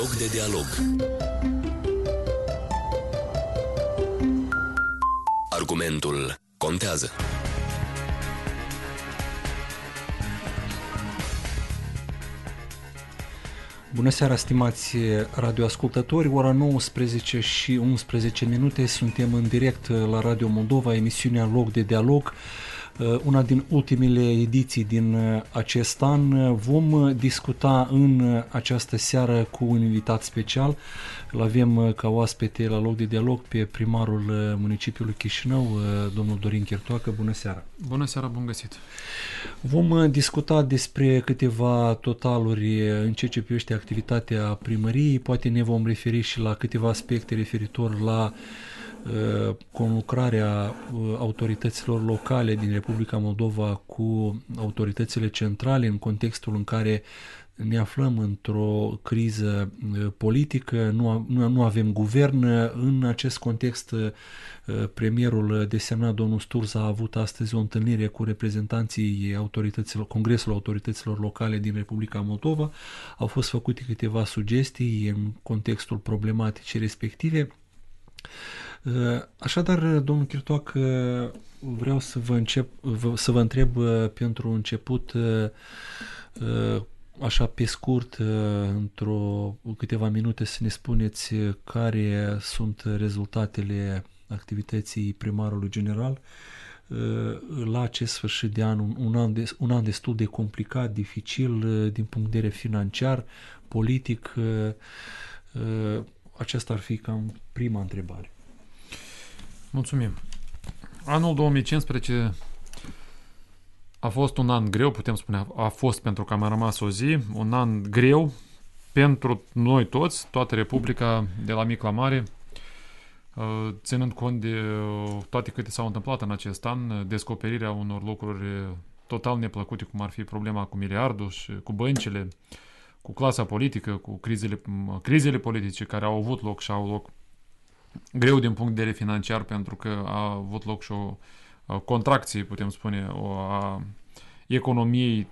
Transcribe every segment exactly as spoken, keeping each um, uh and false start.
Loc de dialog. Argumentul contează. Bună seara, stimați radioascultători, ora nouăsprezece și unsprezece minute, suntem în direct la Radio Moldova, emisiunea Loc de dialog, una din ultimele ediții din acest an. Vom discuta în această seară cu un invitat special. Îl avem ca oaspete la Loc de dialog pe primarul municipiului Chișinău, domnul Dorin Chirtoacă. Bună seara! Bună seara, bun găsit! Vom discuta despre câteva totaluri în ceea ce privește activitatea primăriei, poate ne vom referi și la câteva aspecte referitor la uh, conlucrarea uh, autorităților locale din Republica Moldova cu autoritățile centrale în contextul în care ne aflăm într-o criză politică, nu, nu, nu avem guvern. În acest context, premierul desemnat, domnul Sturza, a avut astăzi o întâlnire cu reprezentanții autorităților, Congresul Autorităților Locale din Republica Moldova. Au fost făcute câteva sugestii în contextul problematicii respective. Așadar, domnul Chirtoac, vreau să vă, încep, să vă întreb pentru început, așa pe scurt, într-o câteva minute, să ne spuneți care sunt rezultatele activității primarului general la acest sfârșit de an, un an, de, un an destul de complicat, dificil din punct de vedere financiar, politic. Aceasta ar fi cam prima întrebare. Mulțumim. Anul două mii cincisprezece a fost un an greu, putem spune, a fost pentru că am rămas o zi, un an greu pentru noi toți, toată Republica, de la mic la mare, ținând cont de toate câte s-au întâmplat în acest an, descoperirea unor lucruri total neplăcute, cum ar fi problema cu miliardul și cu băncile, cu clasa politică, cu crizele, crizele politice care au avut loc și au loc greu din punct de vedere financiar, pentru că a avut loc și o contracție, putem spune, o, a economiei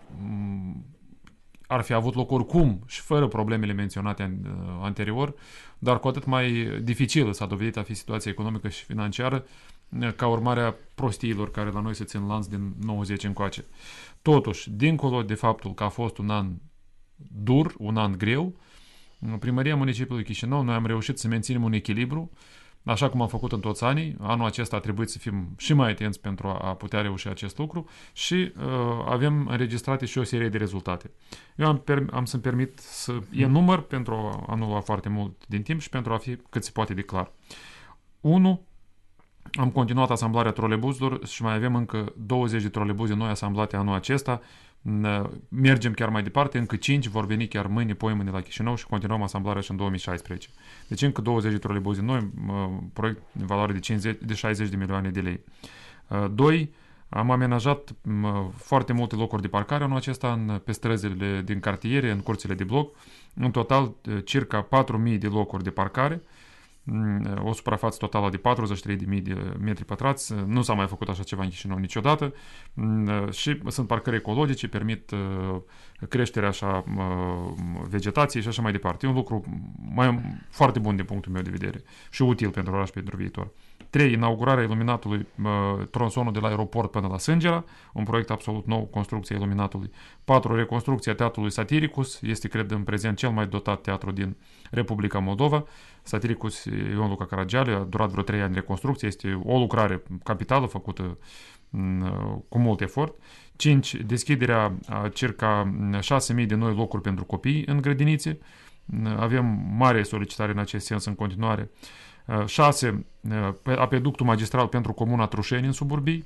ar fi avut loc oricum și fără problemele menționate anterior, dar cu atât mai dificilă s-a dovedit a fi situația economică și financiară ca urmare a prostiilor care la noi se țin lanț din nouăzeci încoace. Totuși, dincolo de faptul că a fost un an dur, un an greu, Primăria Municipiului Chișinău, noi am reușit să menținem un echilibru, așa cum am făcut în toți anii. Anul acesta a trebuit să fim și mai atenți pentru a putea reuși acest lucru și uh, avem înregistrate și o serie de rezultate. Eu am, per, am să-mi permit să enumăr pentru a nu lua foarte mult din timp și pentru a fi cât se poate de clar. unu. Am continuat asamblarea trolebuzelor și mai avem încă douăzeci de trolebuze noi asamblate anul acesta. Mergem chiar mai departe, încă cinci vor veni chiar mâine, poimâine la Chișinău și continuăm asamblarea și în două mii șaisprezece. Deci încă douăzeci de trolebuze noi, proiect în valoare de, cincizeci, de șaizeci de milioane de lei. doi. Am amenajat foarte multe locuri de parcare anul acesta în, pe străzile din cartiere, în curțile de bloc. În total, circa patru mii de locuri de parcare, o suprafață totală de patruzeci și trei de mii de metri pătrați. Nu s-a mai făcut așa ceva în Chișinău niciodată și sunt parcări ecologice, permit creșterea așa vegetației și așa mai departe. E un lucru mai, foarte bun din punctul meu de vedere și util pentru oraș pentru viitor. trei. Inaugurarea iluminatului tronsonul de la aeroport până la Sângera, un proiect absolut nou, construcția iluminatului. patru. Reconstrucția teatrului Satiricus, este, cred, în prezent cel mai dotat teatru din Republica Moldova. Satiricus Ion Luca Caragiale, a durat vreo trei ani reconstrucție, este o lucrare capitală făcută cu mult efort. cinci. Deschiderea a circa șase mii de noi locuri pentru copii în grădinițe. Avem mare solicitare în acest sens în continuare. șase. Apeductul magistral pentru comuna Trușeni în suburbii.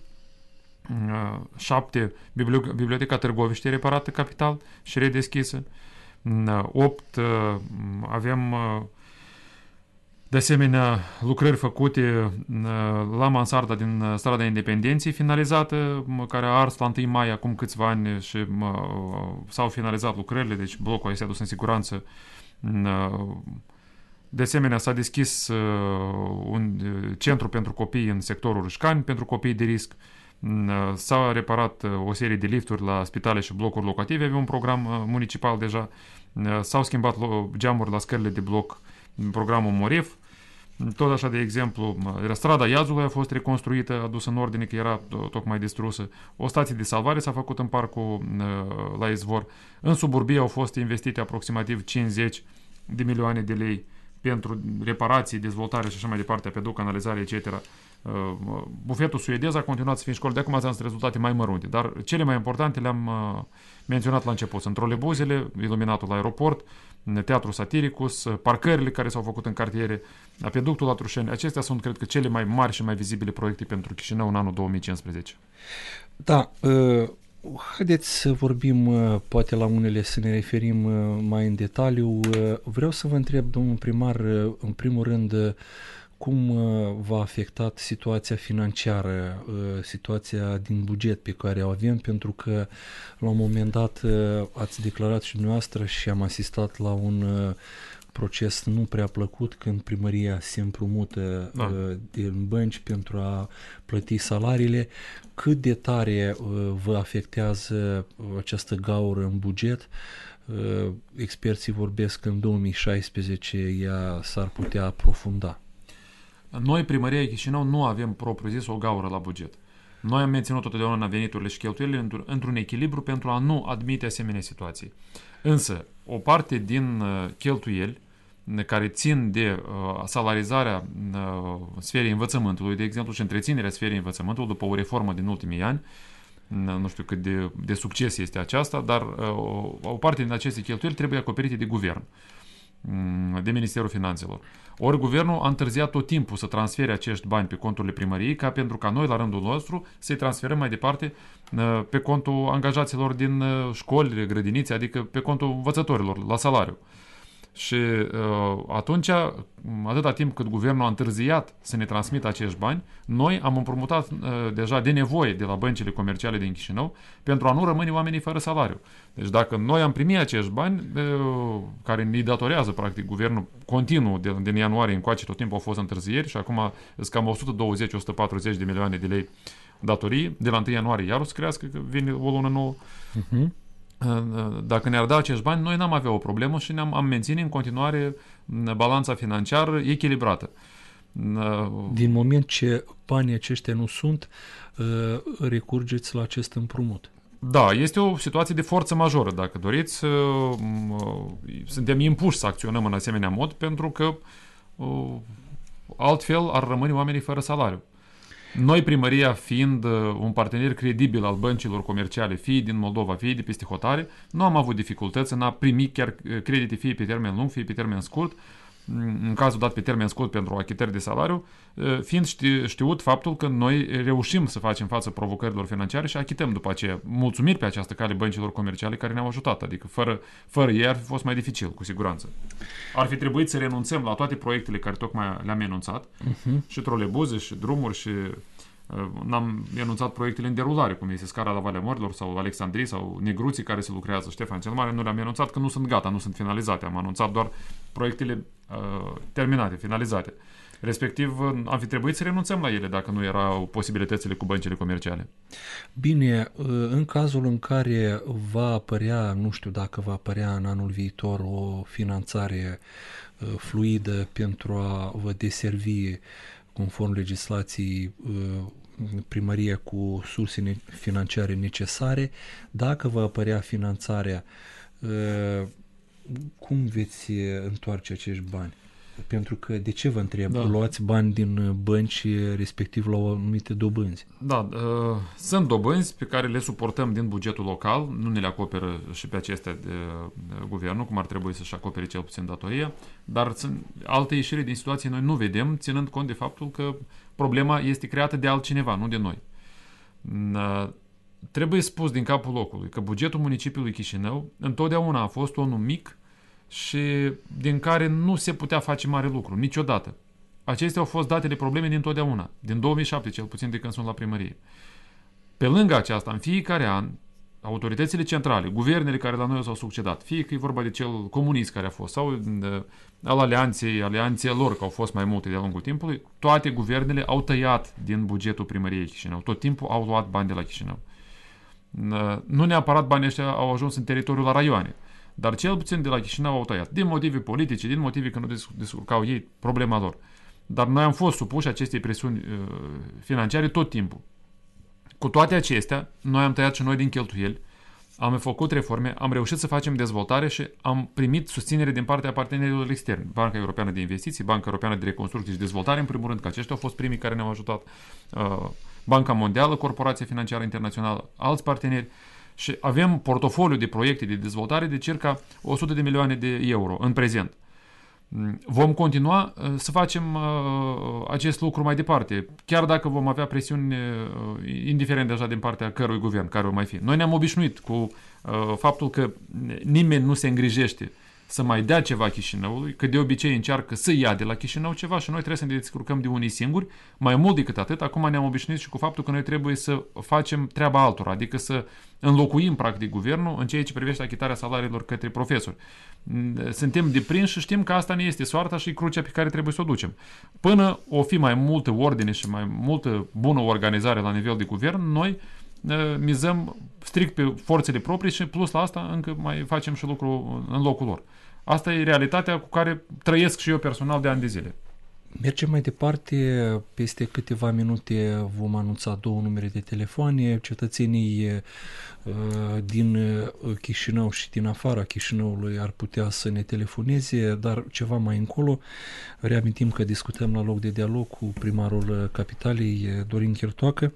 șapte. Biblioteca Târgoviște reparată capital și redeschisă. opt. Avem de asemenea lucrări făcute la mansarda din strada Independenței finalizată, care a ars la întâi mai acum câțiva ani și s-au finalizat lucrările, deci blocul este adus în siguranță. De asemenea, s-a deschis un centru pentru copii în sectorul Râșcani, pentru copii de risc. S-a reparat o serie de lifturi la spitale și blocuri locative, avea un program municipal deja. S-au schimbat geamuri la scările de bloc, programul MOREF. Tot așa, de exemplu, strada Iazului a fost reconstruită, adusă în ordine, că era tocmai distrusă. O stație de salvare s-a făcut în parcul la Izvor. În suburbie au fost investite aproximativ cincizeci de milioane de lei pentru reparații, dezvoltare și așa mai departe, peduc, canalizare, et cetera. Bufetul suedez a continuat să fie în școli, de acum sunt rezultate mai mărunte, dar cele mai importante le-am menționat la început. Sunt trolebuzele, iluminatul la aeroport, teatru Satiricus, parcările care s-au făcut în cartiere, peductul la Trușeni. Acestea sunt, cred că, cele mai mari și mai vizibile proiecte pentru Chișinău în anul două mii cincisprezece. Da, uh, haideți să vorbim, uh, poate la unele să ne referim uh, mai în detaliu. Uh, vreau să vă întreb, domnul primar, uh, în primul rând, uh, cum uh, v-a afectat situația financiară, uh, situația din buget pe care o avem, pentru că la un moment dat uh, ați declarat și dumneavoastră și am asistat la un uh, proces nu prea plăcut când primăria se împrumută da. uh, din bănci pentru a plăti salariile. Cât de tare uh, vă afectează această gaură în buget? Uh, experții vorbesc că în două mii șaisprezece ea s-ar putea aprofunda. Noi, primăria Chișinău, nu avem propriu-zis o gaură la buget. Noi am menținut totdeauna veniturile și cheltuielile într-un echilibru pentru a nu admite asemenea situații. Însă, o parte din cheltuieli care țin de uh, salarizarea uh, sferei învățământului, de exemplu, și întreținerea sferei învățământului după o reformă din ultimii ani, nu știu cât de, de succes este aceasta, dar uh, o parte din aceste cheltuieli trebuie acoperite de guvern, de Ministerul Finanțelor. Ori guvernul a întârziat tot timpul să transfere acești bani pe conturile primăriei, ca pentru ca noi, la rândul nostru, să-i transferăm mai departe pe contul angajaților din școli, grădinițe, adică pe contul învățătorilor, la salariu. Și uh, atunci, atâta timp cât guvernul a întârziat să ne transmită acești bani, noi am împrumutat uh, deja de nevoie de la băncile comerciale din Chișinău pentru a nu rămâne oamenii fără salariu. Deci dacă noi am primit acești bani, uh, care ne datorează practic guvernul continuu de, din ianuarie încoace, tot timpul au fost întârzieri și acum sunt cam o sută douăzeci - o sută patruzeci de milioane de lei datorii, de la întâi ianuarie iar o să crească, că vine o lună nouă. Uh-huh. Dacă ne-ar da acești bani, noi n-am avea o problemă și ne-am am menține în continuare balanța financiară echilibrată. Din moment ce banii aceștia nu sunt, recurgeți la acest împrumut. Da, este o situație de forță majoră, dacă doriți. Suntem impuși să acționăm în asemenea mod, pentru că altfel ar rămâne oamenii fără salariu. Noi, primăria, fiind un partener credibil al băncilor comerciale, fie din Moldova, fie de peste hotare, nu am avut dificultăți în a primi chiar credite fie pe termen lung, fie pe termen scurt, în cazul dat pe termen scurt pentru achitări de salariu, fiind știut faptul că noi reușim să facem față provocărilor financiare și achităm după aceea, mulțumiri pe această cale băncilor comerciale care ne-au ajutat, adică fără, fără ei ar fi fost mai dificil, cu siguranță. Ar fi trebuit să renunțăm la toate proiectele care tocmai le-am enunțat, uh-huh. și trolebuze, și drumuri, și uh, n-am enunțat proiectele în derulare, cum este scara la Valea Morilor sau Alexandrii sau Negruții care se lucrează, Ștefan cel Mare, nu le-am enunțat că nu sunt gata, nu sunt finalizate, am anunțat doar proiectele uh, terminate, finalizate. Respectiv, am fi trebuit să renunțăm la ele dacă nu erau posibilitățile cu băncile comerciale. Bine, în cazul în care va apărea, nu știu dacă va apărea în anul viitor o finanțare fluidă pentru a vă deservi conform legislației primăria cu surse financiare necesare, dacă va apărea finanțarea, cum veți întoarce acești bani? Pentru că, de ce vă întreb? Da. Luați bani din bănci, respectiv la anumite dobânzi. Da, uh, sunt dobânzi pe care le suportăm din bugetul local, nu ne le acoperă și pe acestea de, de guvernul, cum ar trebui să-și acopere cel puțin datoria, dar sunt alte ieșiri din situație noi nu vedem, ținând cont de faptul că problema este creată de altcineva, nu de noi. Uh, trebuie spus din capul locului că bugetul municipiului Chișinău întotdeauna a fost unul mic și din care nu se putea face mare lucru, niciodată. Acestea au fost datele probleme din totdeauna, din două mii șapte, cel puțin de când sunt la primărie. Pe lângă aceasta, în fiecare an, autoritățile centrale, guvernele care la noi s-au succedat, fie că e vorba de cel comunist care a fost, sau uh, al alianței, alianțelor, că au fost mai multe de-a lungul timpului, toate guvernele au tăiat din bugetul primăriei Chișinău. Tot timpul au luat bani de la Chișinău. Uh, nu neapărat banii ăștia au ajuns în teritoriul la raioane, dar cel puțin de la Chișinău au tăiat. Din motive politice, din motive că nu descurcau ei, problema lor. Dar noi am fost supuși acestei presiuni uh, financiare tot timpul. Cu toate acestea, noi am tăiat și noi din cheltuieli, am făcut reforme, am reușit să facem dezvoltare și am primit susținere din partea partenerilor externi. Banca Europeană de Investiții, Banca Europeană de Reconstrucție și Dezvoltare, în primul rând, că aceștia au fost primii care ne-au ajutat, uh, Banca Mondială, Corporația Financiară Internațională, alți parteneri, și avem portofoliu de proiecte de dezvoltare de circa o sută de milioane de euro în prezent. Vom continua uh, să facem uh, acest lucru mai departe, chiar dacă vom avea presiuni uh, indiferent deja din partea cărui guvern, care o mai fi. Noi ne-am obișnuit cu uh, faptul că nimeni nu se îngrijește să mai dea ceva Chișinăului, că de obicei încearcă să ia de la Chișinău ceva și noi trebuie să ne descurcăm de unii singuri. Mai mult decât atât, acum ne-am obișnuit și cu faptul că noi trebuie să facem treaba altora, adică să înlocuim practic guvernul în ceea ce privește achitarea salariilor către profesori. Suntem deprinși și știm că asta ne este soarta și crucea pe care trebuie să o ducem. Până o fi mai multă ordine și mai multă bună organizare la nivel de guvern, noi mizăm strict pe forțele proprii și plus la asta încă mai facem și lucru în locul lor. Asta e realitatea cu care trăiesc și eu personal de ani de zile. Mergem mai departe, peste câteva minute vom anunța două numere de telefoane, cetățenii uh, din Chișinău și din afara Chișinăului ar putea să ne telefoneze, dar ceva mai încolo reamintim că discutăm la loc de dialog cu primarul capitalei, Dorin Chirtoacă.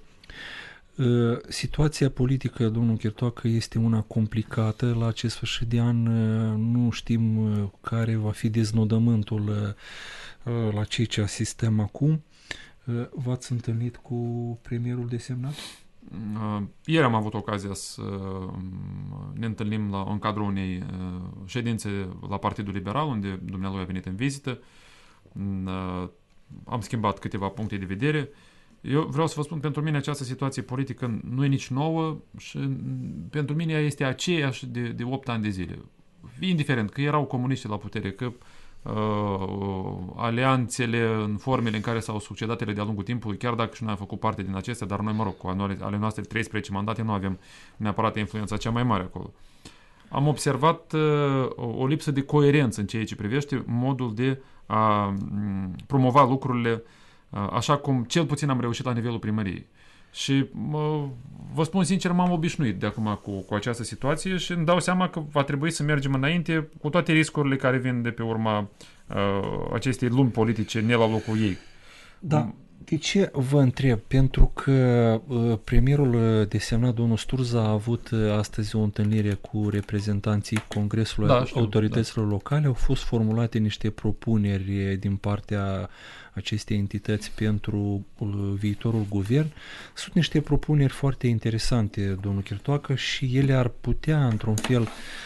Situația politică, domnul Chirtoacă, este una complicată. La acest sfârșit de an nu știm care va fi deznodământul la ceea ce asistăm acum. V-ați întâlnit cu premierul desemnat? Ieri am avut ocazia să ne întâlnim la, în cadrul unei ședințe la Partidul Liberal, unde dumnealui a venit în vizită. Am schimbat câteva puncte de vedere. Eu vreau să vă spun, pentru mine această situație politică nu e nici nouă și pentru mine ea este aceeași de, de opt ani de zile. Indiferent că erau comuniști la putere, că uh, alianțele în formele în care s-au succedat ele de-a lungul timpului, chiar dacă și noi am făcut parte din acestea, dar noi, mă rog, cu ale noastre treisprezece mandate nu avem neapărat influența cea mai mare acolo. Am observat uh, o lipsă de coerență în ceea ce privește modul de a um, promova lucrurile așa cum cel puțin am reușit la nivelul primăriei. Și mă, vă spun sincer, m-am obișnuit de acum cu, cu această situație și îmi dau seama că va trebui să mergem înainte cu toate riscurile care vin de pe urma uh, acestei lumi politice ne la locul ei. Da. De ce vă întreb? Pentru că uh, premierul desemnat, domnul Sturza, a avut uh, astăzi o întâlnire cu reprezentanții Congresului da, știu, autorităților da. locale. Au fost formulate niște propuneri din partea acestei entități pentru uh, viitorul guvern. Sunt niște propuneri foarte interesante, domnul Chirtoacă, și ele ar putea, într-un fel,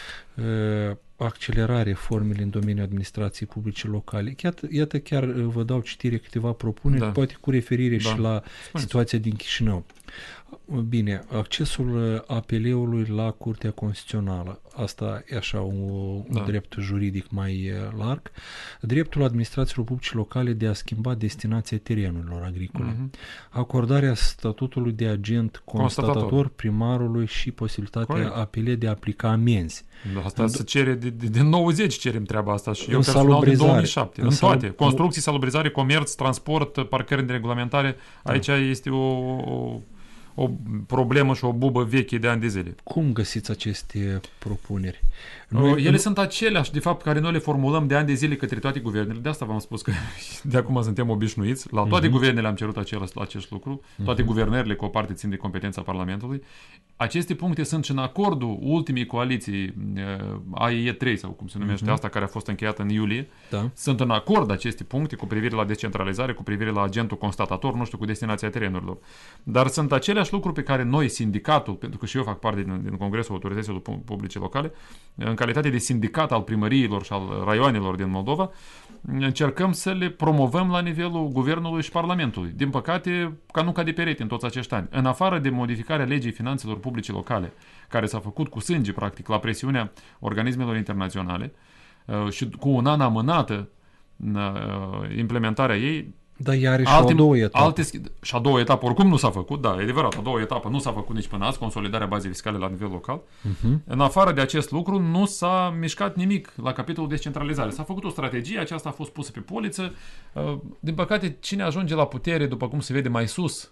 uh, accelera reformele în domeniul administrației publice locale. Iată, iată chiar vă dau citire câteva propuneri, da. Poate cu referire da. și la Spuneți. situația din Chișinău. Bine, accesul A P L-ului la Curtea Constituțională, asta e așa un, da. un drept juridic mai larg. Dreptul administrațiilor publice locale de a schimba destinația terenurilor agricole. Uh-huh. Acordarea statutului de agent constatator, constatator primarului și posibilitatea Corect. A P L de a aplica amenzi. Da, asta în, se cere de, de, de nouăzeci cerem treaba asta și eu personal din două mii șapte. În, în toate. Construcții, salubrizare, comerț, transport, parcări de reglementare. Da. Aici este o, o o problemă și o bubă veche de ani de zile. Cum găsiți aceste propuneri? Noi, Ele nu... sunt aceleași, de fapt, care noi le formulăm de ani de zile către toate guvernele. De asta v-am spus că de acum suntem obișnuiți. La toate uh-huh. guvernele am cerut același, acest lucru. Toate uh-huh. guvernările, cu o parte, țin de competența Parlamentului. Aceste puncte sunt și în acordul ultimii coaliții A E trei, sau cum se numește uh-huh. asta, care a fost încheiată în iulie. Da. Sunt în acord aceste puncte cu privire la descentralizare, cu privire la agentul constatator, nu știu, cu destinația terenurilor. Dar sunt aceleași lucruri pe care noi, sindicatul, pentru că și eu fac parte din, din Congresul Autorităților Publice Locale, în calitate de sindicat al primăriilor și al raioanelor din Moldova, încercăm să le promovăm la nivelul Guvernului și Parlamentului. Din păcate, ca nu ca de perete în toți acești ani. În afară de modificarea legii finanțelor publice locale, care s-a făcut cu sânge, practic, la presiunea organismelor internaționale și cu un an amânată implementarea ei. Dar ea are și alte, a doua etapă. Alte, și a doua etapă oricum nu s-a făcut, da, e adevărat, a doua etapă nu s-a făcut nici până azi, consolidarea bazei fiscale la nivel local. Uh-huh. În afară de acest lucru, nu s-a mișcat nimic la capitolul descentralizare. S-a făcut o strategie, aceasta a fost pusă pe poliță. Din păcate, cine ajunge la putere, după cum se vede mai sus,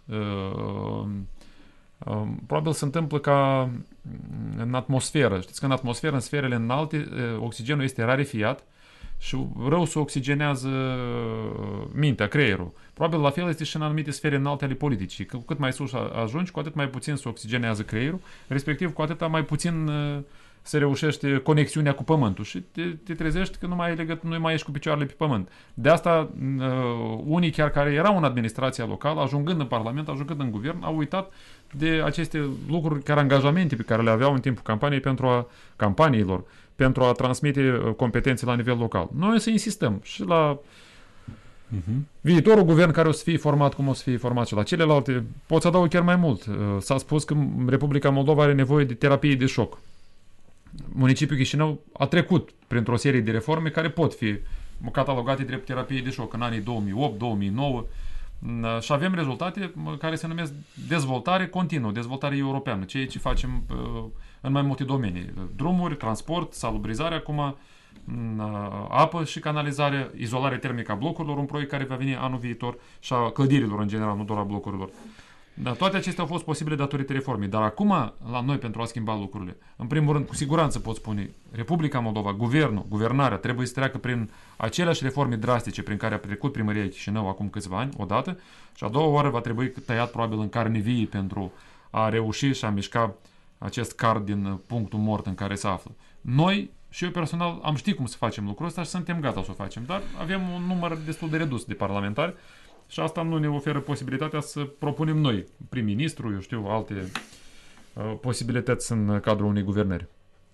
probabil se întâmplă ca în atmosferă. Știți că în atmosferă, în sferele înalte, oxigenul este rarefiat și rău se oxigenează mintea, creierul. Probabil la fel este și în anumite sfere înalte ale politicii. Cu cât mai sus ajungi, cu atât mai puțin se oxigenează creierul, respectiv cu atât mai puțin se reușește conexiunea cu pământul și te, te trezești că nu mai, legăt, nu mai ești cu picioarele pe pământ. De asta unii chiar care erau în administrația locală, ajungând în Parlament, ajungând în guvern, au uitat de aceste lucruri, chiar angajamente pe care le aveau în timpul campaniei pentru a campaniilor, pentru a transmite competențe la nivel local. Noi o să insistăm și la uh-huh. viitorul guvern care o să fie format, cum o să fie format și la celelalte. Pot să adaug chiar mai mult. S-a spus că Republica Moldova are nevoie de terapie de șoc. Municipiul Chișinău a trecut printr-o serie de reforme care pot fi catalogate drept terapie de șoc în anii două mii opt două mii nouă și avem rezultate care se numesc dezvoltare continuă, dezvoltare europeană, ceea ce facem în mai multe domenii. Drumuri, transport, salubrizare acum, apă și canalizare, izolare termică a blocurilor, un proiect care va veni anul viitor și a clădirilor în general, nu doar a blocurilor. Dar toate acestea au fost posibile datorită reformei. Dar acum, la noi, pentru a schimba lucrurile, în primul rând, cu siguranță pot spune, Republica Moldova, guvernul, guvernarea, trebuie să treacă prin aceleași reforme drastice prin care a trecut primăria Chișinău acum câțiva ani, odată, și a doua oară va trebui tăiat probabil în carne vie pentru a reuși și a mișca acest card din punctul mort în care se află. Noi, și eu personal, am ști cum să facem lucrul ăsta și suntem gata să o facem, dar avem un număr destul de redus de parlamentari și asta nu ne oferă posibilitatea să propunem noi, prim-ministru, eu știu, alte uh, posibilități în cadrul unei guvernări.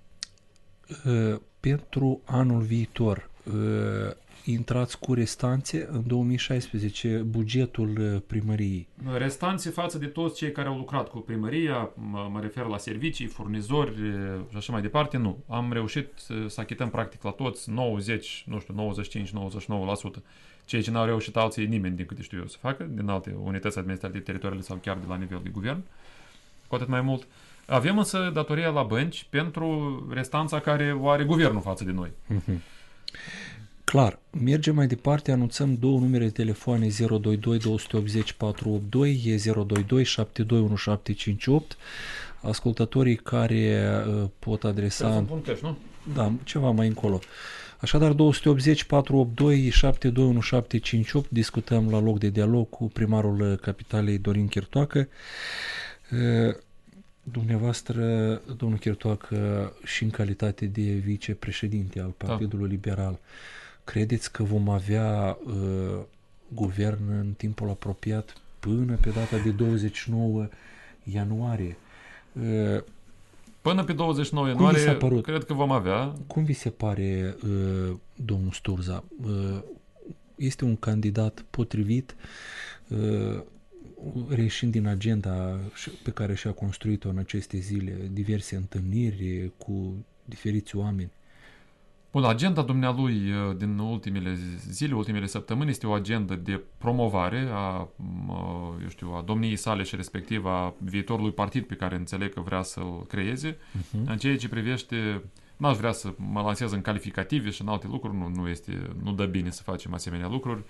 Uh, pentru anul viitor, uh, intrați cu restanțe în două mii șaisprezece bugetul primăriei? Restanțe față de toți cei care au lucrat cu primăria, mă, mă refer la servicii, furnizori și așa mai departe, nu. Am reușit să achităm practic la toți nouăzeci, nu știu, nouăzeci și cinci nouăzeci și nouă la sută. Ceea ce n-au reușit alții, nimeni din câte știu eu să facă, din alte unități administrative teritoriale sau chiar de la nivel de guvern, cu atât mai mult. Avem însă datoria la bănci pentru restanța care o are guvernul față de noi. Mm-hmm. Clar, mergem mai departe, anunțăm două numere de telefoane zero doi doi doi opt zero patru opt doi, zero doi doi șapte doi unu șapte cinci opt. Ascultătorii care uh, pot adresa... Puntești, nu? Da, ceva mai încolo. Așadar, două opt zero patru opt doi șapte doi unu șapte cinci opt, discutăm la loc de dialog cu primarul capitalei Dorin Chirtoacă. Uh, Dumneavoastră, domnul Chirtoacă, și în calitate de vicepreședinte al Partidului da. Liberal, credeți că vom avea uh, guvern în timpul apropiat până pe data de douăzeci și nouă ianuarie? Uh, până pe douăzeci și nouă ianuarie, cred că vom avea. Cum vi se pare, uh, domnul Sturza? Uh, este un candidat potrivit, uh, reieșind din agenda pe care și-a construit-o în aceste zile, diverse întâlniri cu diferiți oameni? Bun, agenda dumnealui din ultimele zile, ultimele săptămâni este o agendă de promovare a, eu știu, a domniei sale și respectiv a viitorului partid pe care înțeleg că vrea să-l creeze. Uh-huh. În ceea ce privește, n-aș vrea să mă lansez în calificative și în alte lucruri, nu, nu, este, nu dă bine să facem asemenea lucruri.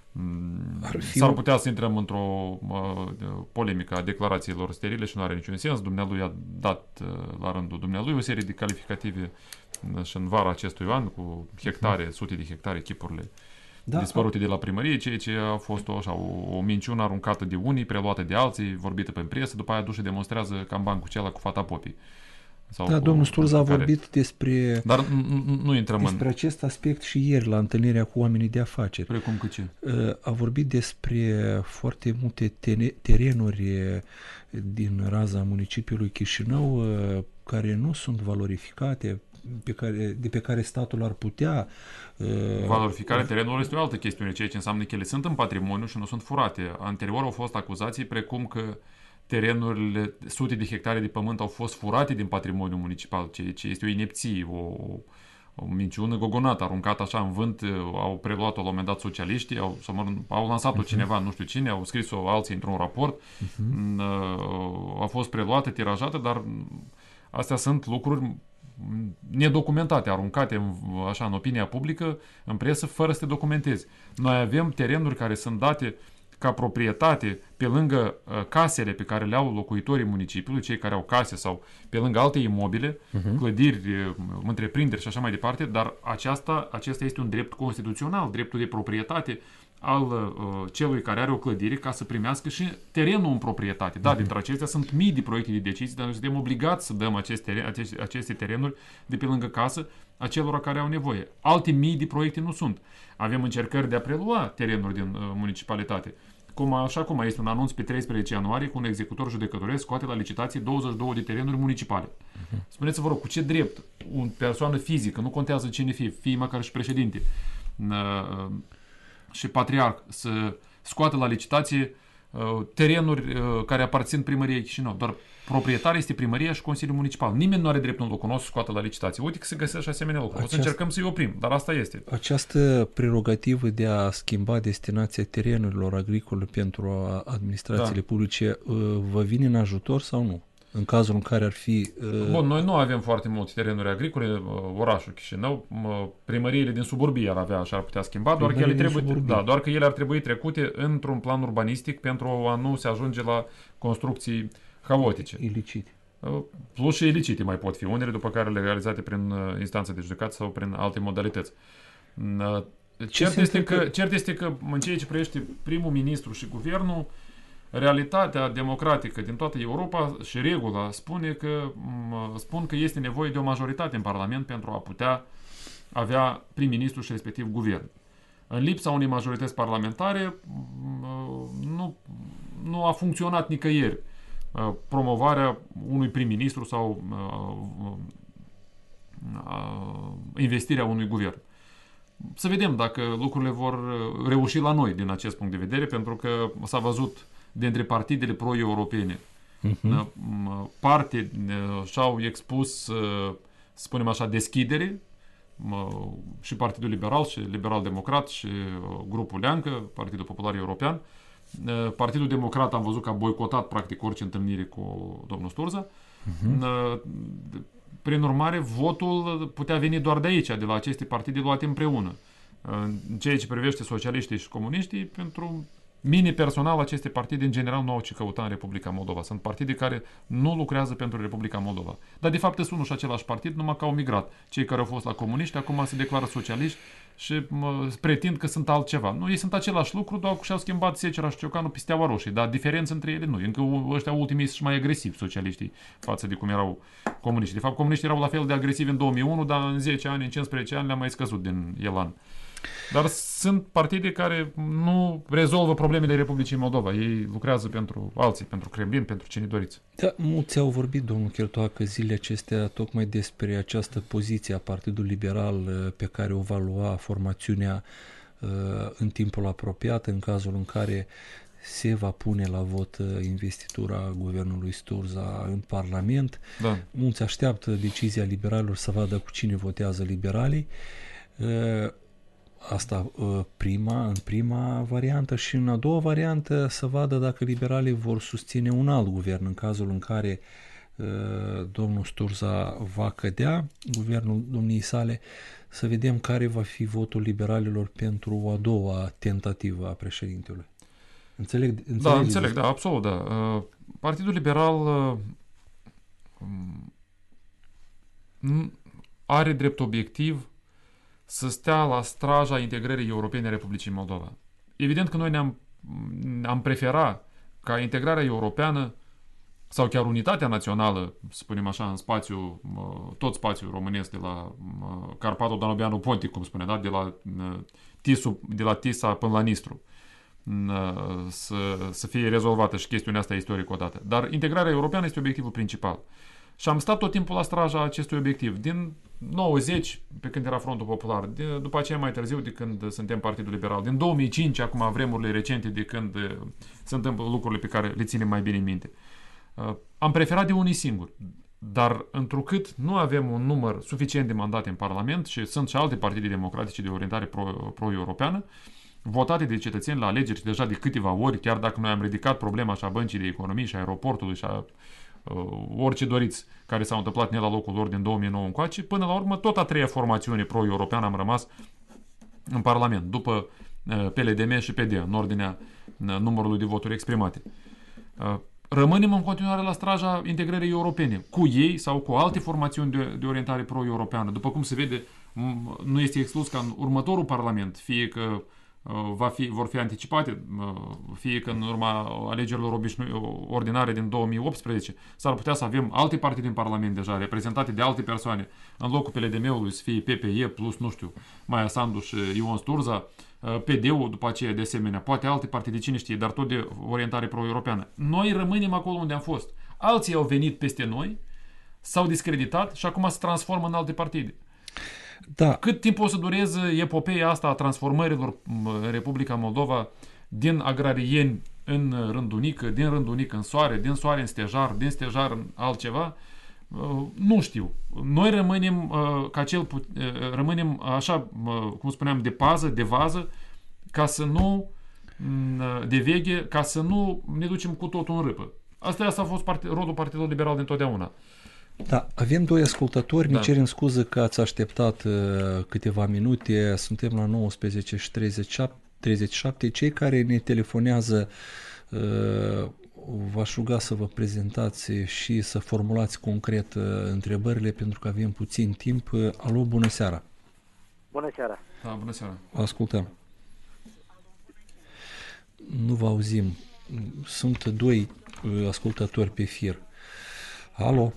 S-ar putea să intrăm într-o uh, polemică a declarațiilor sterile și nu are niciun sens. Dumnealui a dat uh, la rândul dumnealui o serie de calificative uh, și în vara acestui an cu hectare, uh-huh. sute de hectare, chipurile da, dispărute a... de la primărie, ceea ce a fost o, așa, o, o minciună aruncată de unii, preluată de alții, vorbită pe presă, după aia dușe demonstrează cam bancul acela cu fata popii. Sau da, domnul Sturza a vorbit despre, Dar nu intrăm despre în... acest aspect și ieri la întâlnirea cu oamenii de afaceri. Precum că ce? A vorbit despre foarte multe terenuri din raza municipiului Chișinău care nu sunt valorificate, pe care, de pe care statul ar putea... Valorificarea terenurilor este o altă chestiune, ceea ce înseamnă că ele sunt în patrimoniu și nu sunt furate. Anterior au fost acuzații precum că terenurile, sute de hectare de pământ au fost furate din patrimoniul municipal, ceea ce este o inepție, o, o minciună gogonată, aruncată așa în vânt, au preluat-o la un moment dat socialiștii, au, sau, mă, au lansat-o uh-huh. cineva, nu știu cine, au scris-o alții într-un raport, uh-huh. a fost preluată, tirajată, dar astea sunt lucruri nedocumentate, aruncate în, așa în opinia publică, în presă, fără să te documentezi. Noi avem terenuri care sunt date ca proprietate pe lângă uh, casele pe care le au locuitorii municipiului, cei care au case sau pe lângă alte imobile, uh-huh. clădiri, uh, întreprinderi și așa mai departe, dar aceasta, acesta este un drept constituțional, dreptul de proprietate al uh, celui care are o clădire ca să primească și terenul în proprietate. Da, uh-huh. dintre acestea sunt mii de proiecte de decizii, dar noi suntem obligați să dăm aceste, teren, aceste, aceste terenuri de pe lângă casă acelora care au nevoie. Alte mii de proiecte nu sunt. Avem încercări de a prelua terenuri din uh, municipalitate. Cum, așa cum este un anunț pe treisprezece ianuarie cu un executor judecătoresc scoate la licitație douăzeci și două de terenuri municipale. Uh-huh. Spuneți-vă, rog, cu ce drept o persoană fizică, nu contează cine fie, fie măcar și președinte uh, și patriarh, să scoată la licitație uh, terenuri uh, care aparțin primăriei Chișinău. Doar proprietar este primăria și Consiliul Municipal. Nimeni nu are dreptul în locul nostru să scoată la licitație. Uite că se găsesc și asemenea lucruri. Aceast... O să încercăm să-i oprim, dar asta este. Această prerogativă de a schimba destinația terenurilor agricole pentru administrațiile da. publice vă vine în ajutor sau nu? În cazul în care ar fi... Uh... Bun, noi nu avem foarte multe terenuri agricole, orașul Chișinău, primăriile din suburbii ar avea și ar putea schimba, doar că, ele trebuie, da, doar că ele ar trebui trecute într-un plan urbanistic pentru a nu se ajunge la construcții haotice. Ilicite. Plus și ilicite mai pot fi unele, după care le realizate prin instanță de judecată sau prin alte modalități. Cert este, că, cert este că în ceea ce privește primul ministru și guvernul, realitatea democratică din toată Europa și regula spune că, spun că este nevoie de o majoritate în Parlament pentru a putea avea prim-ministru și respectiv guvern. În lipsa unei majorități parlamentare nu, nu a funcționat nicăieri promovarea unui prim-ministru sau investirea unui guvern. Să vedem dacă lucrurile vor reuși la noi din acest punct de vedere, pentru că s-a văzut de între partidele pro-europene. Uh-huh. Parte și-au expus, să spunem așa, deschidere, și Partidul Liberal, și Liberal-Democrat, și Grupul Leancă, Partidul Popular European. Partidul Democrat am văzut că a boicotat practic orice întâlnire cu domnul Sturza. Uh-huh. Prin urmare, votul putea veni doar de aici, de la aceste partide luate împreună. În ceea ce privește socialiștii și comuniștii, pentru mine personal, aceste partide în general nu au ce căuta în Republica Moldova. Sunt partide care nu lucrează pentru Republica Moldova. Dar de fapt sunt unul și același partid, numai că au migrat. Cei care au fost la comuniști acum se declară socialiști și mă, pretind că sunt altceva. Nu, ei sunt același lucru, doar că și-au schimbat secera și ciocanul pe steaua roșie, dar diferență între ele nu. Încă ăștia ultimii sunt mai agresivi, socialiștii, față de cum erau comuniștii. De fapt, comuniștii erau la fel de agresivi în două mii unu, dar în zece ani, în cincisprezece ani le-a mai scăzut din elan. Dar sunt partide care nu rezolvă problemele Republicii Moldova. Ei lucrează pentru alții, pentru Kremlin, pentru cine doriți. Da, mulți au vorbit, domnul Chertoacă, zilele acestea tocmai despre această poziție a Partidului Liberal pe care o va lua formațiunea în timpul apropiat, în cazul în care se va pune la vot investitura guvernului Sturza în Parlament. Da. Mulți așteaptă decizia liberalilor să vadă cu cine votează liberalii. Asta prima, în prima variantă, și în a doua variantă să vadă dacă liberalii vor susține un alt guvern în cazul în care uh, domnul Sturza va cădea, guvernul domniei sale, să vedem care va fi votul liberalilor pentru a doua tentativă a președintelui. Înțeleg? înțeleg da, înțeleg, da, absolut, da. Partidul Liberal are drept obiectiv să stea la straja integrării europene a Republicii Moldova. Evident că noi ne-am am prefera ca integrarea europeană sau chiar unitatea națională, să spunem așa, în spațiu, tot spațiul românesc, de la Carpato-Danubianu-Pontic, cum spune, da? de, la, Tisu, de la Tisa până la Nistru, să, să fie rezolvată și chestiunea asta istorică odată. Dar integrarea europeană este obiectivul principal. Și am stat tot timpul la straja acestui obiectiv, din nouăzeci, pe când era Frontul Popular, de, după aceea mai târziu, de când suntem Partidul Liberal, din două mii cinci, acum vremurile recente, de când se întâmplă lucrurile pe care le ținem mai bine în minte. Am preferat de unii singuri. Dar întrucât nu avem un număr suficient de mandate în Parlament și sunt și alte partide democratice de orientare pro, pro-europeană, votate de cetățeni la alegeri deja de câteva ori, chiar dacă noi am ridicat problema și a băncii de economie și a aeroportului și a uh, orice doriți care s-au întâmplat ne la locul lor din două mii nouă încoace, până la urmă tot a treia formațiune pro-europeană am rămas în Parlament, după uh, P L D M și P D, în ordinea uh, numărului de voturi exprimate. Uh, Rămânem în continuare la straja integrării europene, cu ei sau cu alte formațiuni de, de orientare pro-europeană. După cum se vede, nu este exclus ca în următorul Parlament, fie că uh, va fi, vor fi anticipate, uh, fie că în urma alegerilor obișnu- ordinare din două mii optsprezece, s-ar putea să avem alte partide în Parlament deja, reprezentate de alte persoane, în locul P L D M-ului să fie P P E plus, nu știu, Maia Sandu și Ion Sturza, P D-ul după aceea de asemenea, poate alte partide, cine știe, dar tot de orientare pro-europeană. Noi rămânem acolo unde am fost. Alții au venit peste noi, s-au discreditat și acum se transformă în alte partide. Da. Cât timp o să dureze epopeea asta a transformărilor în Republica Moldova din agrarieni în rândunică, din rândunică în soare, din soare în stejar, din stejar în altceva, nu știu. Noi rămânem ca cel put- rămânem așa, cum spuneam, de pază, de vază, ca să nu de veghe, ca să nu ne ducem cu totul în râpă. Asta, asta a fost part- rodul Partidului Liberal dintotdeauna. Da, avem doi ascultători, da. Ne cerem scuză că ați așteptat uh, câteva minute, suntem la nouăsprezece și treizeci și șapte. Cei care ne telefonează, uh, v-aș ruga să vă prezentați și să formulați concret uh, întrebările, pentru că avem puțin timp. Uh, alo, bună seara! Bună seara! Da, bună seara! Vă ascultăm. Nu vă auzim. Sunt doi uh, ascultători pe fir. Alo?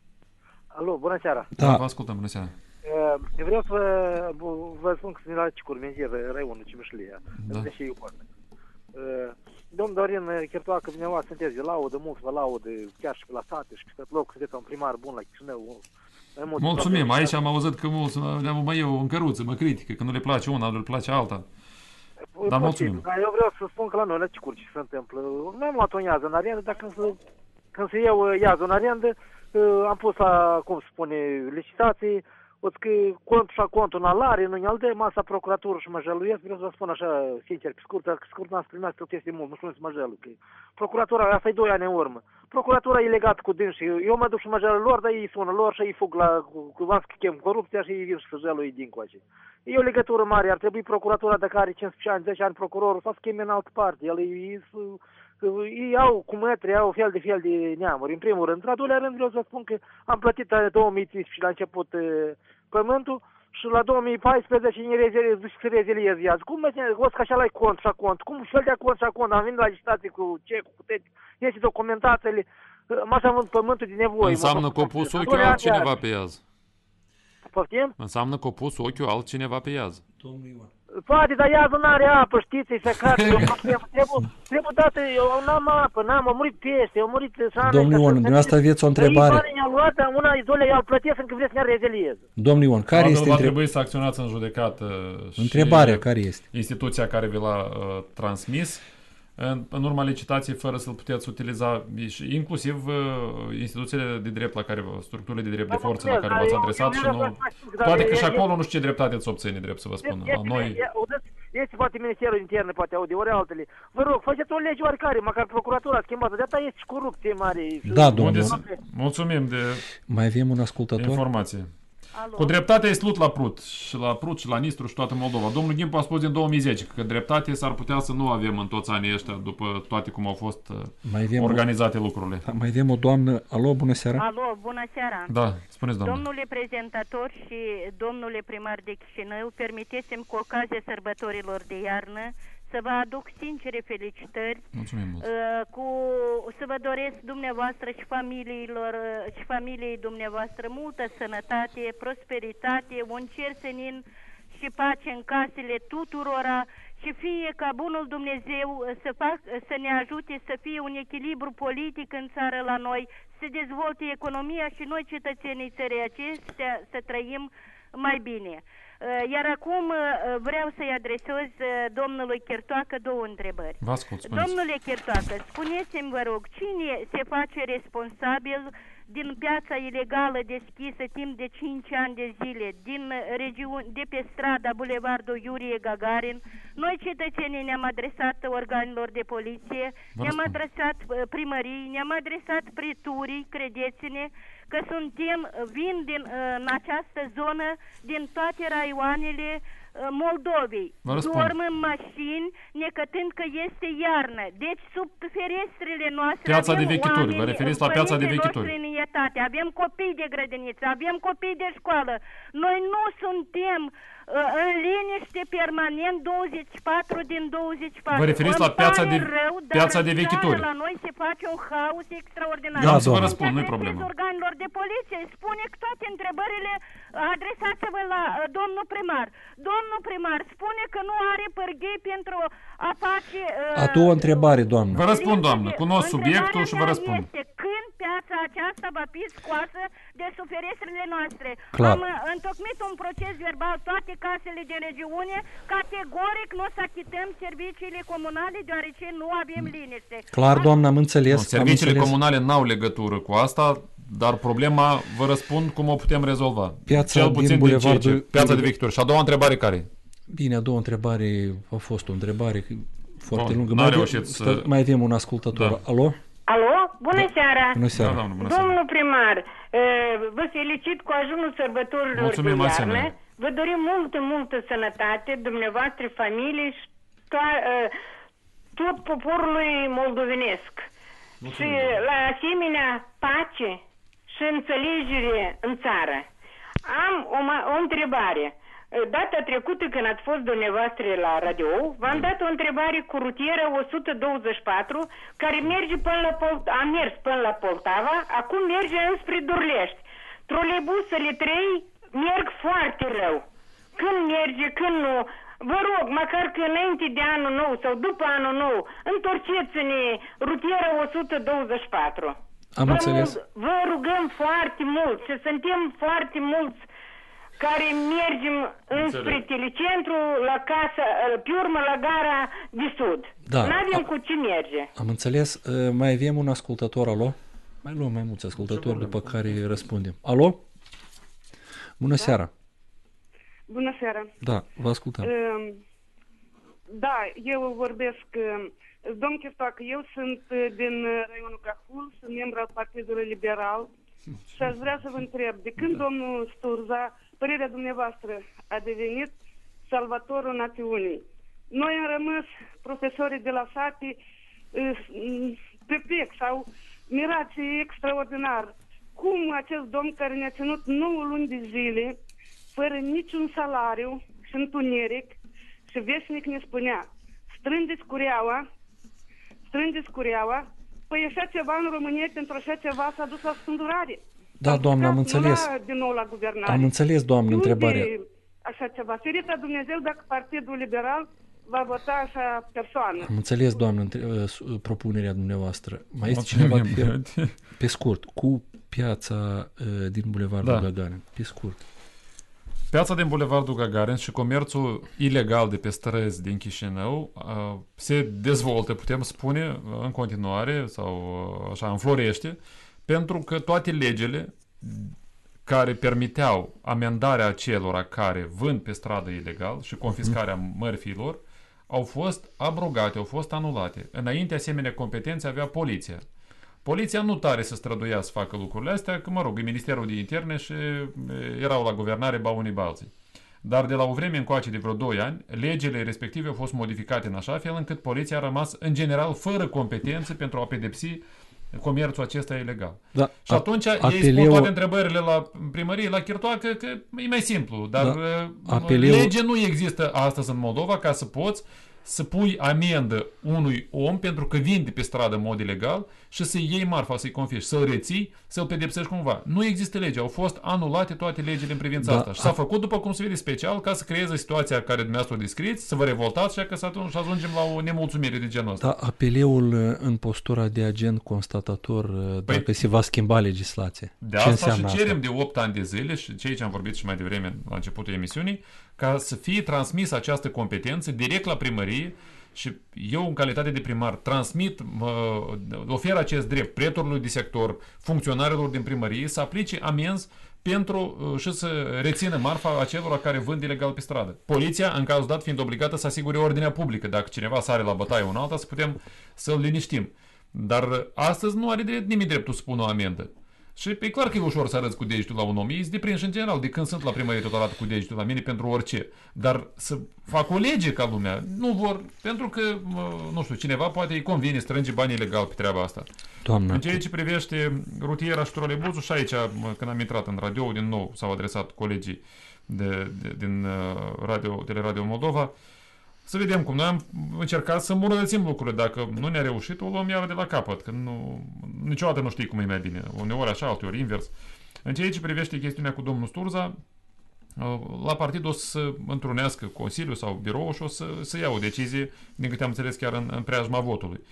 Alo, bună seara! Da, da, vă ascultăm, bună seara! Uh, vreau să vă, vă spun că sunt la Cicurmenzir, raionul Cimișlia, da. Deși Iucoară. Uh, domn Dorin Chertoacă, dumneavoastră sunteți de laudă, mulți vă laudă, chiar și pe la sate și pe tot loc, sunteți un primar bun la Chișinău. Mulțumim, aici am auzit că mulți, mă eu în căruță, mă critică, că nu le place una, nu le place alta. Dar mulțumim. Dar eu vreau să spun că la noi, la Cicur, ce se întâmplă, noi am luat o iază în arendă, dar când se, când se iau iază în arendă, am pus la, cum se spune, licitații, o că contul și contul în alare, nu al de masa procuratură și mă jăluiesc, vreau să vă spun așa, sincer, pe scurt, că scurt n-am spus că este mult, nu știu să mă jălu, că procuratura, asta e doi ani în urmă, procuratura e legată cu dânsi, eu mă duc și mă jălu lor, dar ei sună lor și ei fug la, cu v-am că chem corupția și ei vin și să jălui din coace. E o legătură mare, ar trebui procuratura dacă are cincisprezece ani, zece ani procurorul, să schimbe în altă parte, el e... Ei au cu mătri, au fel de fel de neamuri, în primul rând. În al doilea rând vreau să spun că am plătit în două mii cincisprezece la început pământul și la două mii paisprezece zice să reziliez iază. Cum o să așa la cont și cont? Cum fel de cont și cont? Am venit la licitații cu ce, cu tăi, este documentațiile, m-aș avut pământul de nevoie. Înseamnă că a pus ochiul altcineva pe iaz. Poftim? Înseamnă că a pus ochiul altcineva pe iaz. Domnul Ioan. Poate, dar iazul n-are apă, știți, e secat, trebuie, trebuie dată, eu n-am apă, n-am, au murit pește, au murit sane. Domnul Ion, dumneavoastră aveți o întrebare. Ei i-au luat, una, dole, i-au plătit, încă vreți să ne rezilieze. Domnul Ion, care este întrebarea? Va între... trebui să acționați în judecată. Întrebarea care este? Instituția care vi l-a uh, transmis. În, în urma licitației, fără să-l puteți utiliza, inclusiv uh, instituțiile de drept la care, structurile de drept de forță la care v-ați adresat și nu... Poate că și acolo nu știu ce dreptate îți obține drept, să vă spun. La noi... Este poate Ministerul Interne, poate aude, ori altele. Vă rog, faceți o lege oarecare, măcar procuratura schimbată. De asta este și corupție mare. Da, domnul. Mulțumim de Mai avem un ascultător? Informație. Alo. Cu dreptate e slut la Prut, și la Prut, și la Nistru, și toată Moldova. Domnul Ghimpu a spus din două mii zece că dreptate s-ar putea să nu avem în toți anii ăștia, după toate cum au fost mai organizate o... lucrurile. Mai avem o doamnă. Alo, bună seara. Alo, bună seara. Da, spuneți, doamnă. Domnule prezentator și domnule primar de Chișinău, permiteți-mi cu ocazia sărbătorilor de iarnă să vă aduc sincere felicitări. Mulțumim mult. Cu, să vă doresc dumneavoastră și familiilor și familiei dumneavoastră multă sănătate, prosperitate, un cer senin și pace în casele tuturora și fie ca bunul Dumnezeu să, fac, să ne ajute să fie un echilibru politic în țară la noi, să dezvolte economia și noi cetățenii țării acestea să trăim mai bine. Iar acum vreau să-i adresez domnului Chirtoacă două întrebări. Vă ascult, spuneți. Domnule Chirtoacă, spuneți-mi, vă rog, cine se face responsabil din piața ilegală deschisă timp de cinci ani de zile, din regiuni, de pe strada Bulevardul Iurie Gagarin? Noi, cetățenii, ne-am adresat organelor de poliție, ne-am adresat primării, ne-am adresat priturii, credeți-ne, că suntem, vin din în această zonă, din toate raioanele Moldovei. Dorm în mașini, necătând că este iarnă. Deci sub ferestrele noastre piața avem de vechituri, oameni, vă referiți la piața de vechituri. În etate, avem copii de grădiniță, avem copii de școală. Noi nu suntem uh, în liniște permanent douăzeci și patru din douăzeci și patru. Vă referiți la piața de, rău, piața de vechituri. La noi se face un haos extraordinar. Eu am să vă răspund, nu-i problemă. Organelor de poliție spune că toate întrebările adresați-vă la uh, domnul primar. Domnul primar spune că nu are pârghii pentru a face... Uh, a doua întrebare, doamnă. Vă răspund, doamnă, cunosc subiectul și vă răspund. Este când piața aceasta va fi scoasă de sub ferestrele noastre. Clar. Am uh, întocmit un proces verbal, toate casele de regiune, categoric nu o să achităm serviciile comunale, deoarece nu avem liniște. Clar, doamnă, am înțeles. Nu, serviciile am înțeles. comunale n-au legătură cu asta, dar problema, vă răspund cum o putem rezolva. Piața Cel puțin din bulevardul... din piața de vechituri. Și a doua întrebare care e? Bine, a doua întrebare a fost o întrebare foarte Bun, lungă. n-a Mai, reușit avem, să... mai avem un ascultător. Da. Alo? Alo? Bună Da. seara! Bună seara! Da, doamnă, bună Domnul seara. primar, vă felicit cu ajunul sărbătorilor Mulțumim, de iarnă. asemenea. Vă dorim multă, multă sănătate, dumneavoastră, familie și to- tot poporului moldovenesc. Mulțumim. Și la asemenea pace și înțelegere în țară. Am o, ma- o întrebare. Data trecută când ați fost dumneavoastră la radio, v-am dat o întrebare cu rutieră o sută douăzeci și patru care merge până la Pol- a mers până la Poltava, acum merge înspre Durlești. Troleibusele trei merg foarte rău. Când merge, când nu. Vă rog, măcar că înainte de anul nou sau după anul nou, întorceți-ne rutiera o sută douăzeci și patru. Am vă, înțeles. mult, vă rugăm foarte mult și suntem foarte mulți care mergem înspre telecentru, la casa, pe urmă la gara de sud. Da. N-avem A- cu ce merge. Am înțeles. Uh, Mai avem un ascultător, alo? Mai luăm mai mulți ascultători, după care răspundem. Alo? Bună seara! Bună seara! Da, vă ascultăm. Uh, Da, eu vorbesc, uh, domn Chirtoacă, eu sunt uh, din uh, raionul Cahul, sunt membru al Partidului Liberal și aș vrea să vă întreb, de când domnul Sturza, părerea dumneavoastră, a devenit salvatorul națiunii? Noi am rămas profesorii de la sate uh, perplex sau mirați extraordinar. Cum acest domn care ne-a ținut nouă luni de zile, fără niciun salariu și întuneric, și veșnic ne spunea, strângeți cureaua, strângeți cureaua, păi așa ceva în România, pentru așa ceva s-a dus la scândurare. Da, doamnă, am înțeles. La, din nou la guvernare. Am înțeles, doamnă, Unde întrebarea. așa ceva? Ferita Dumnezeu dacă Partidul Liberal va vota așa persoană. Am înțeles, doamnă, între- uh, s- uh, propunerea dumneavoastră. Mai este cineva pe, pe scurt, cu piața uh, din Bulevardul Da. Gagarin. Pe scurt. Piața din Bulevardul Gagarin și comerțul ilegal de pe străzi din Chișinău uh, se dezvoltă, putem spune, uh, în continuare sau uh, așa înflorește, pentru că toate legile care permiteau amendarea acelora care vând pe stradă ilegal și confiscarea mărfiilor au fost abrogate, au fost anulate. Înainte asemenea competențe avea poliția. Poliția nu tare să străduia să facă lucrurile astea, că mă rog, e Ministerul de Interne și e, erau la guvernare ba unii ba alții. Dar de la o vreme încoace de vreo doi ani, legile respective au fost modificate în așa fel încât poliția a rămas în general fără competențe pentru a pedepsi comerțul acesta ilegal. Da, Și atunci ei apeleu- spun toate întrebările la primărie, la Chirtoacă, că e mai simplu, dar Da, uh, apeleu- legea nu există astăzi în Moldova ca să poți să pui amendă unui om pentru că vinde pe stradă în mod ilegal și să iei marfa, să-i confiești, să-l reții, să-l pedepsești cumva. Nu există lege. Au fost anulate toate legile în privința Da, asta. Și s-a făcut, după cum se vede, special ca să creeze situația care dumneavoastră o descrieți, să vă revoltați și că să atunci ajungem la o nemulțumire de genul ăsta. Da, apeleul în postura de agent constatator, Păi, dacă se va schimba legislația. De Ce asta înseamnă și cerem asta? de opt ani de zile și cei ce am vorbit și mai devreme la începutul emisiunii, ca să fie transmisă această competență direct la primărie și eu, în calitate de primar, transmit, mă, ofer acest drept prietorului de sector, funcționarilor din primărie, să aplice amenzi pentru și să rețină marfa acelora care vând ilegal pe stradă. Poliția, în cazul dat, fiind obligată să asigure ordinea publică. Dacă cineva sare la bătaie un alta, să putem să-l liniștim. Dar astăzi nu are drept, nimeni dreptul să pună o amendă. Și e clar că e ușor să arăți cu degetul la un om. Ei se deprinși în general, de când sunt la primărie tot arată cu degetul la mine pentru orice. Dar să fac o lege ca lumea, nu vor, pentru că, nu știu, cineva poate îi convine, strânge bani ilegal pe treaba asta. Doamne. În ceea ce privește rutiera și trolebuzul, și aici, când am intrat în radio, din nou s-au adresat colegii de, de, din radio, Teleradio Moldova, să vedem cum. Noi am încercat să îmbunătățim lucrurile. Dacă nu ne-a reușit, o luăm iară de la capăt. Că nu, niciodată nu știi cum e mai bine. Uneori așa, alteori invers. În ceea ce privește chestiunea cu domnul Sturza, la partid o să întrunească Consiliul sau Biroul și o să, să ia o decizie, din câte am înțeles, chiar în, în preajma votului.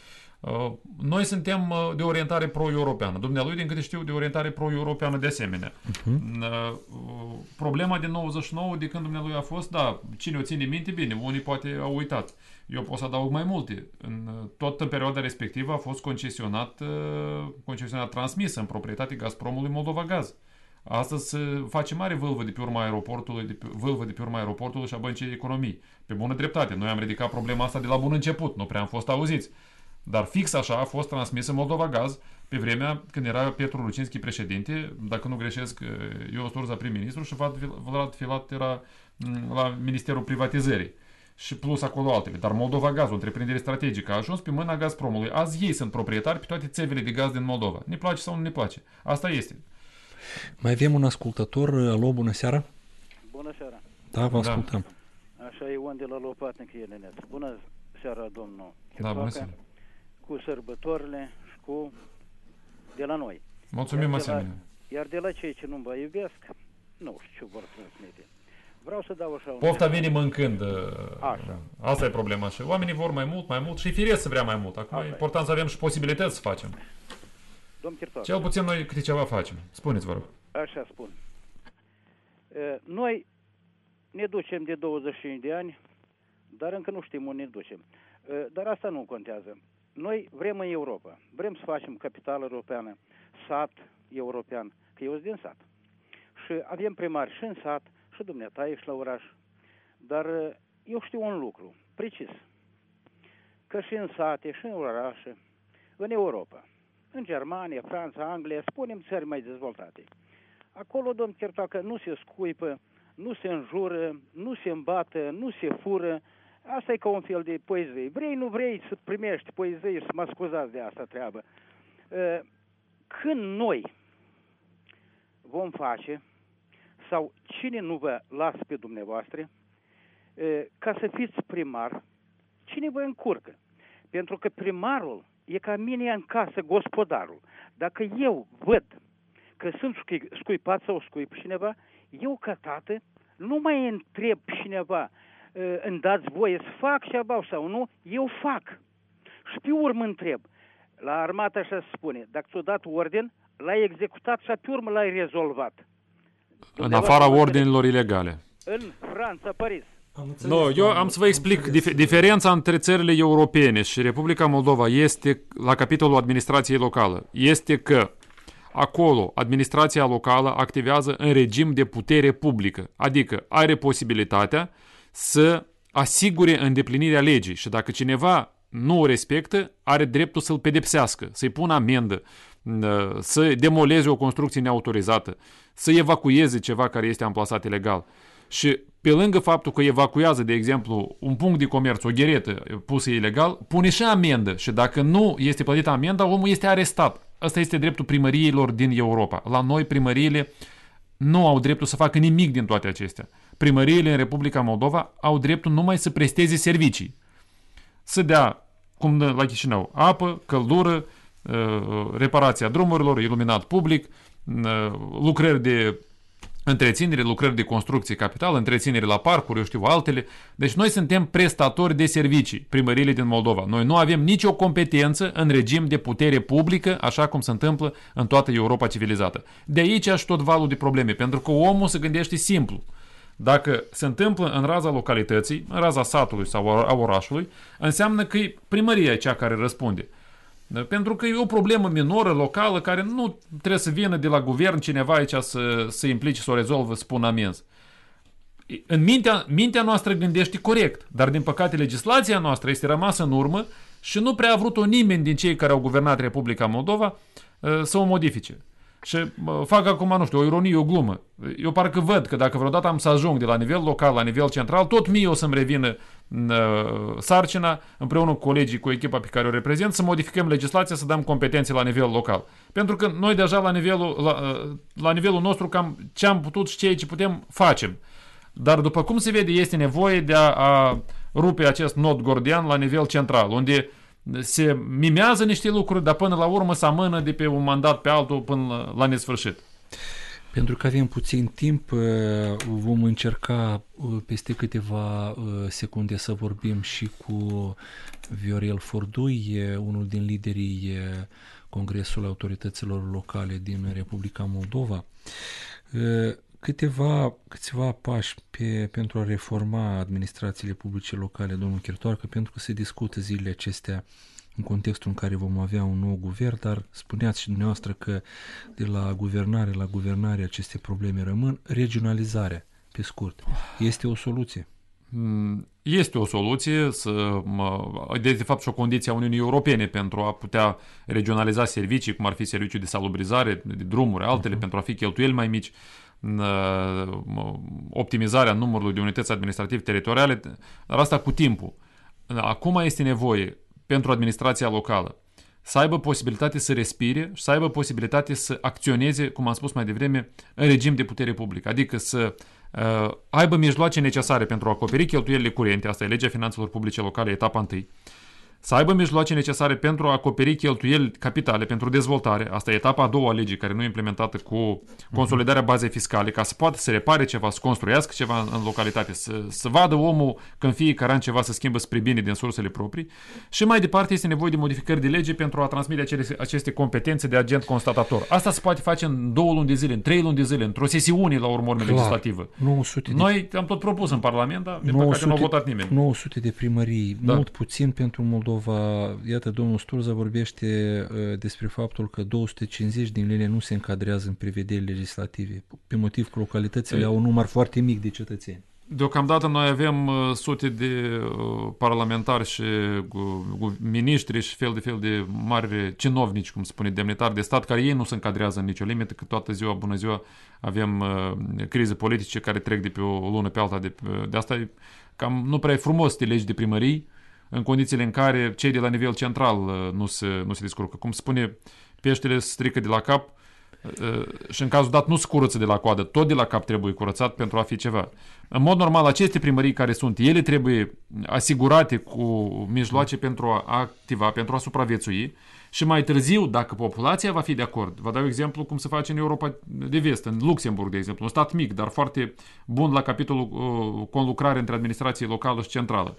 Noi suntem de orientare pro-europeană. Dumnealui, din câte știu, de orientare pro-europeană de asemenea. Uh-huh. Problema din nouăzeci și nouă, de când dumnealui a fost, da, cine o ține minte, bine, unii poate au uitat. Eu pot să adaug mai multe. În toată perioada respectivă a fost concesionat, concesionat transmis în proprietate Gazpromului Moldova Gaz. Astăzi se face mare vâlvă de pe urma aeroportului, de pe, vâlvă de pe urma aeroportului și a Băncii Economii. Pe bună dreptate. Noi am ridicat problema asta de la bun început, nu prea am fost auziți. Dar fix așa a fost transmisă Moldova Gaz pe vremea când era Petru Lucinski președinte, dacă nu greșesc, Ion Sturza prim-ministru și Vlad Filat era la Ministerul Privatizării. Și plus acolo altele. Dar Moldova Gaz, o întreprindere strategică, a ajuns pe mâna Gazpromului. Azi ei sunt proprietari pe toate țevele de gaz din Moldova. Ne place sau nu ne place. Asta este. Mai avem un ascultător. Alo, bună seara. Bună seara. Da, vă ascultăm. Da. Așa e Ion de la Lopatnic, Eleneț. Bună seara, domnul Da, bună seara. Cu sărbătorile și cu de la noi. Mulțumim asemenea. Iar de la cei ce nu mă iubesc, nu știu ce vor transmite. Vreau să dau așa un... Pofta vine mâncând. Așa. Asta e problema. Și oamenii vor mai mult, mai mult și firesc să vrea mai mult. Acum e important să avem și posibilități să facem. Domn Chirtoc. Cel puțin noi câte ceva facem. Spuneți, vă rog. Așa spun. Noi ne ducem de douăzeci și cinci de ani, dar încă nu știm unde ne ducem. Dar asta nu contează. Noi vrem în Europa. Vrem să facem capitală europeană, sat european, că eu sunt din sat. Și avem primari și în sat, și dumneata ești la oraș. Dar eu știu un lucru, precis, că și în sate, și în orașe, în Europa, în Germania, Franța, Anglia, spunem țări mai dezvoltate. Acolo, domn Chirtoacă, nu se scuipă, nu se înjură, nu se îmbată, nu se fură. Asta e ca un fel de poezie. Vrei, nu vrei să primești poezie și să mă scuzați de asta treabă. Când noi vom face, sau cine nu vă lasă pe dumneavoastră, ca să fiți primar, cine vă încurcă? Pentru că primarul e ca mine în casă, gospodarul. Dacă eu văd că sunt scuipat sau scuip cineva, eu ca tată nu mai întreb cineva, îmi dați voie să fac ceva sau nu, eu fac. Și pe urmă întreb. La armată așa se spune, dacă ți-o dat ordin, l-ai executat și pe urmă l-ai rezolvat. În afara ordinilor ilegale. În Franța, Paris. Nu, eu am să vă explic. Dif- diferența între țările europene și Republica Moldova este, la capitolul administrației locală, este că acolo administrația locală activează în regim de putere publică, adică are posibilitatea să asigure îndeplinirea legii și dacă cineva nu o respectă, are dreptul să-l pedepsească, să-i pună amendă, să demoleze o construcție neautorizată, să evacueze ceva care este amplasat ilegal. Și pe lângă faptul că evacuează, de exemplu, un punct de comerț, o gheretă pusă ilegal, pune și amendă și dacă nu este plătită amenda, omul este arestat. Asta este dreptul primăriilor din Europa. La noi primăriile nu au dreptul să facă nimic din toate acestea. Primăriile în Republica Moldova au dreptul numai să presteze servicii. Să dea, cum la Chișinău, apă, căldură, reparația drumurilor, iluminat public, lucrări de întreținere, lucrări de construcție capitală, întreținere la parcuri, eu știu, altele. Deci noi suntem prestatori de servicii, primăriile din Moldova. Noi nu avem nicio competență în regim de putere publică, așa cum se întâmplă în toată Europa civilizată. De aici și tot valul de probleme, pentru că omul se gândește simplu. Dacă se întâmplă în raza localității, în raza satului sau a orașului, înseamnă că primăria e cea care răspunde. Pentru că e o problemă minoră, locală, care nu trebuie să vină de la guvern cineva aici să se implice, să o rezolvă, să pună amenzi. În mintea, mintea noastră gândește corect, dar din păcate legislația noastră este rămasă în urmă și nu prea a vrut-o nimeni din cei care au guvernat Republica Moldova să o modifice. Și fac acum, nu știu, o ironie, o glumă. Eu parcă văd că dacă vreodată am să ajung de la nivel local la nivel central, tot mie o să-mi revină uh, sarcina, împreună cu colegii, cu echipa pe care o reprezint, să modificăm legislația, să dăm competențe la nivel local. Pentru că noi deja la nivelul, la, la nivelul nostru cam ce am putut și ceea ce putem facem. Dar după cum se vede, este nevoie de a, a rupe acest nod gordian la nivel central, unde se mimează niște lucruri, dar până la urmă se amână de pe un mandat pe altul până la nesfârșit. Pentru că avem puțin timp, vom încerca peste câteva secunde să vorbim și cu Viorel Fordui, unul din liderii Congresului Autorităților Locale din Republica Moldova. Câteva, câțiva pași pe, pentru a reforma administrațiile publice locale, domnul Chirtoarcă, pentru că se discută zilele acestea în contextul în care vom avea un nou guvern, dar spuneați și dumneavoastră că de la guvernare la guvernare aceste probleme rămân. Regionalizarea, pe scurt, este o soluție? Este o soluție, să, de fapt și o condiție a Uniunii Europene pentru a putea regionaliza servicii, cum ar fi serviciul de salubrizare, de drumuri, altele, uh-huh. pentru a fi cheltuieli mai mici, optimizarea numărului de unități administrative teritoriale, dar asta cu timpul. Acum este nevoie pentru administrația locală să aibă posibilitate să respire și să aibă posibilitate să acționeze, cum am spus mai devreme, în regim de putere publică, adică să uh, aibă mijloace necesare pentru a acoperi cheltuielile curente, asta e legea finanțelor publice locale, etapa întâi, să aibă mijloace necesare pentru a acoperi cheltuieli capitale pentru dezvoltare, asta e etapa a doua a legii, care nu e implementată cu consolidarea bazei fiscale, ca să poată să repare ceva, să construiască ceva în localitate, să, să vadă omul că în fiecare an ceva să schimbă spre bine din sursele proprii. Și mai departe este nevoie de modificări de lege pentru a transmite acele, aceste competențe de agent constatator. Asta se poate face în două luni de zile, în trei luni de zile, într-o sesiune la urmă legislativă. nouă sute de... Noi am tot propus în Parlament, dar din păcate nu a votat nimeni. nouă sute de primării, da. Mult puțin pentru Moldova. Iată, domnul Sturza vorbește uh, despre faptul că două sute cincizeci din ele nu se încadrează în prevederi legislative, pe motiv că localitățile e... au un număr foarte mic de cetățeni. Deocamdată noi avem uh, sute de uh, parlamentari și uh, miniștri și fel de fel de mari cinovnici, cum spune, demnitari de stat, care ei nu se încadrează în nicio limită, că toată ziua, bună ziua, avem uh, crize politice care trec de pe o lună pe alta. De, de asta e cam nu prea e frumos să te legi de primării, în condițiile în care cei de la nivel central nu se, nu se descurcă. Cum spune, peștele se strică de la cap și în cazul dat nu se curăță de la coadă, tot de la cap trebuie curățat pentru a fi ceva. În mod normal, aceste primării care sunt, ele trebuie asigurate cu mijloace pentru a activa, pentru a supraviețui și mai târziu, dacă populația va fi de acord. Vă dau exemplu cum se face în Europa de Vest, în Luxemburg, de exemplu, un stat mic, dar foarte bun la capitolul uh, conlucrare între administrație locală și centrală.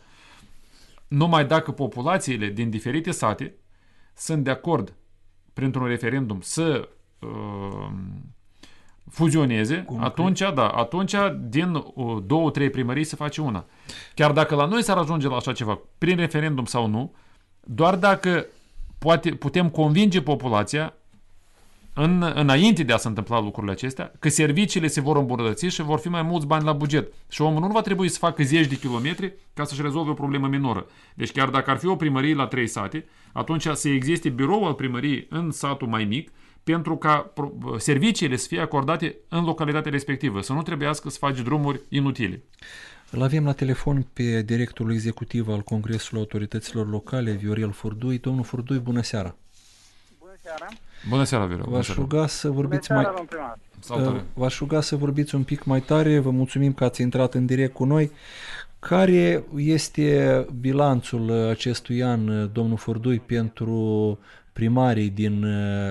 Numai dacă populațiile din diferite sate sunt de acord printr-un referendum să uh, fuzioneze, Cum atunci, da, atunci din uh, două, trei primării se face una. Chiar dacă la noi s-ar ajunge la așa ceva, prin referendum sau nu, doar dacă poate, putem convinge populația în, înainte de a se întâmpla lucrurile acestea, că serviciile se vor îmbunătăți și vor fi mai mulți bani la buget. Și omul nu va trebui să facă zeci de kilometri ca să-și rezolve o problemă minoră. Deci chiar dacă ar fi o primărie la trei sate, atunci să existe birou al primăriei în satul mai mic, pentru ca serviciile să fie acordate în localitatea respectivă, să nu trebuiască să faci drumuri inutile. Îl avem la telefon pe directorul executiv al Congresului Autorităților Locale, Viorel Fordui. Domnul Fordui, bună seara! Bună seara! Bună seara, Viorel! V-aș ruga să vorbiți mai... Salutare. V-aș ruga să vorbiți un pic mai tare, vă mulțumim că ați intrat în direct cu noi. Care este bilanțul acestui an, domnul Fordui, pentru primarii din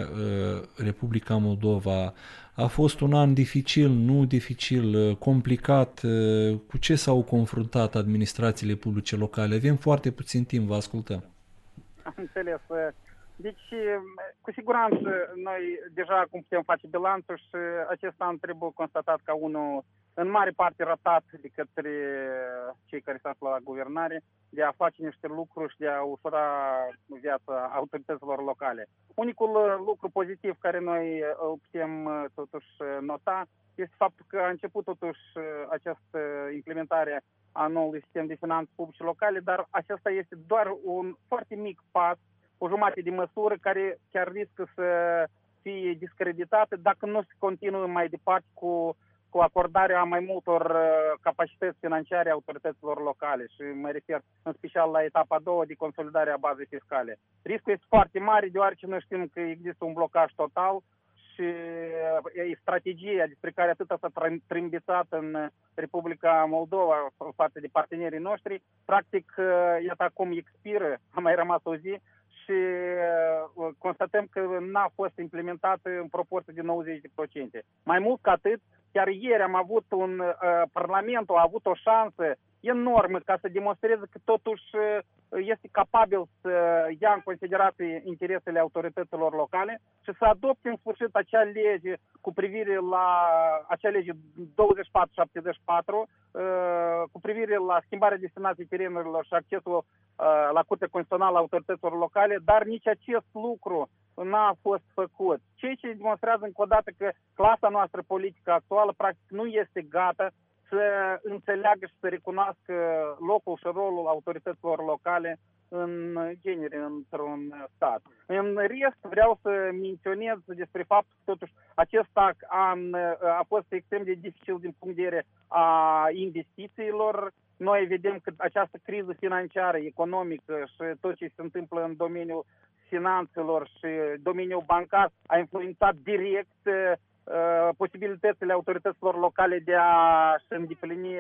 Republica Moldova. A fost un an dificil, nu dificil, complicat. Cu ce s-au confruntat administrațiile publice locale? Avem foarte puțin timp, vă ascultăm. Am înțeles. Deci, cu siguranță, noi deja acum putem face bilanțul și acest an trebuie constatat ca unul în mare parte ratat de către cei care se află la guvernare, de a face niște lucruri și de a ușura viața autorităților locale. Unicul lucru pozitiv care noi putem totuși nota este faptul că a început totuși această implementare a noului sistem de finanțe publice locale, dar acesta este doar un foarte mic pas, o jumătate de măsură care chiar riscă să fie discreditată dacă nu se continuă mai departe cu cu acordarea mai multor uh, capacități financiare a autorităților locale și mă refer în special la etapa a doua de consolidare a bazei fiscale. Riscul este foarte mare deoarece noi știm că există un blocaj total și uh, strategia despre care atât s-a trâmbițat în Republica Moldova față de partenerii noștri, practic, uh, iată acum expiră, a mai rămas o zi și uh, constatăm că n-a fost implementată în proporție de nouăzeci la sută. Mai mult ca atât, chiar ieri am avut un, uh, Parlamentul a avut o șansă enormă ca să demonstreze că totuși uh, este capabil să ia în considerație interesele autorităților locale și să adopte în sfârșit acea lege cu privire la acea lege douăzeci și patru șaptezeci și patru uh, cu privire la schimbarea destinației terenurilor și accesul uh, la Curtea Constituțională a autorităților locale, dar nici acest lucru n-a fost făcut. Ceea ce demonstrează încă o dată că clasa noastră politică actuală practic nu este gata să înțeleagă și să recunoască locul și rolul autorităților locale în genere într-un stat. În rest, vreau să menționez despre faptul că totuși acest an a fost extrem de dificil din punct de vedere a investițiilor. Noi vedem că această criză financiară, economică și tot ce se întâmplă în domeniul finanțelor și domeniul bancar a influențat direct uh, posibilitățile autorităților locale de a-și îndeplini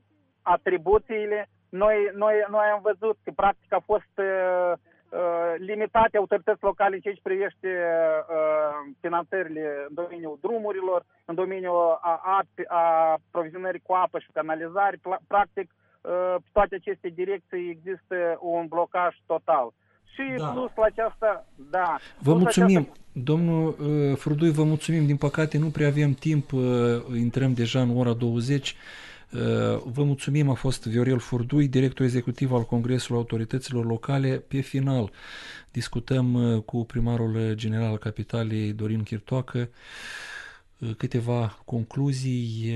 atribuțiile. Noi, noi, noi am văzut că practic a fost uh, uh, limitate autorități locale în ceea ce privește uh, finanțările în domeniul drumurilor, în domeniul a, a, a aprovizionării cu apă și canalizare. Practic, uh, toate aceste direcții există un blocaj total. Și da. plus la aceasta, da. Vă mulțumim, aceasta... domnul uh, Frudui, vă mulțumim. Din păcate nu prea avem timp, uh, intrăm deja în ora douăzeci. Uh, vă mulțumim, a fost Viorel Furdui, director executiv al Congresului Autorităților Locale. Pe final discutăm uh, cu primarul general al Capitalei, Dorin Chirtoacă, uh, câteva concluzii.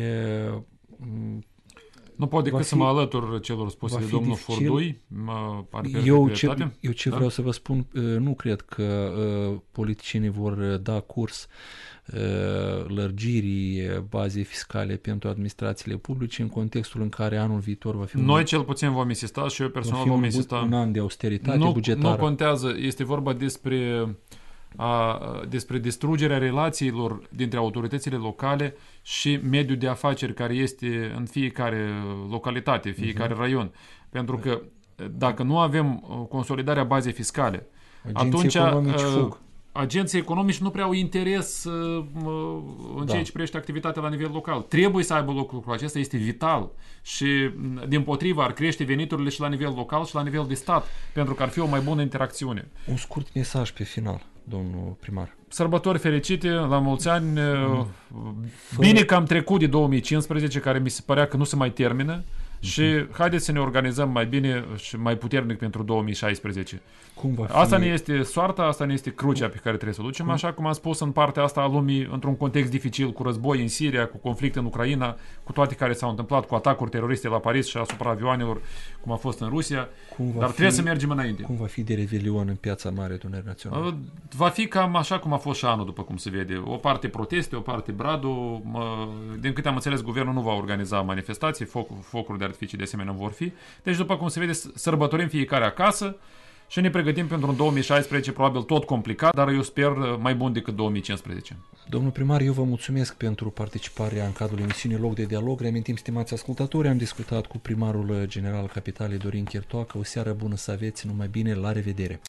Uh, Nu pot decât fi, să mă alătur celor spuse de domnul dificil. Furdui. Mă pare eu ce, eu ce da? vreau să vă spun, nu cred că uh, politicienii vor da curs uh, lărgirii bazei fiscale pentru administrațiile publice în contextul în care anul viitor va fi un Noi un, cel puțin vom insista și eu personal vom insista. Un an de austeritate nu, bugetară. Nu contează, este vorba despre... A, despre distrugerea relațiilor dintre autoritățile locale și mediul de afaceri care este în fiecare localitate, fiecare uh-huh. raion. Pentru că dacă nu avem consolidarea bazei fiscale, agenții atunci fug. agenții economici nu prea au interes în ceea da. ce privește activitatea la nivel local. Trebuie să aibă loc lucrul acesta, este vital și dimpotrivă ar crește veniturile și la nivel local și la nivel de stat, pentru că ar fi o mai bună interacțiune. Un scurt mesaj pe final, domnul primar. Sărbători fericite, la mulți ani. Mm. Fără... Bine că am trecut de două mii cincisprezece, care mi se părea că nu se mai termină. Și haideți să ne organizăm mai bine și mai puternic pentru două mii șaisprezece. Cum va fi? Asta ne este soarta, asta ne este crucea pe care trebuie să o ducem, cum? Așa cum am spus, în partea asta a lumii, într-un context dificil, cu război în Siria, cu conflict în Ucraina, cu toate care s-au întâmplat, cu atacuri teroriste la Paris și asupra avioanelor, cum a fost în Rusia. Dar fi, trebuie să mergem înainte. Cum va fi de revelion în Piața Mare Adunării Naționale? Va fi cam așa cum a fost și anul, după cum se vede. O parte proteste, o parte bradu. Din câte am înțeles, guvernul nu va organiza manifestații, foc, focuri de artificii de asemenea vor fi. Deci, după cum se vede, sărbătorim fiecare acasă și ne pregătim pentru un două mii șaisprezece, probabil tot complicat, dar eu sper mai bun decât două mii cincisprezece. Domnul primar, eu vă mulțumesc pentru participarea în cadrul emisiunii Loc de Dialog. Reamintim, stimați ascultători, am discutat cu primarul general al Capitalei, Dorin Chirtoacă. O seară bună să aveți, numai bine, la revedere!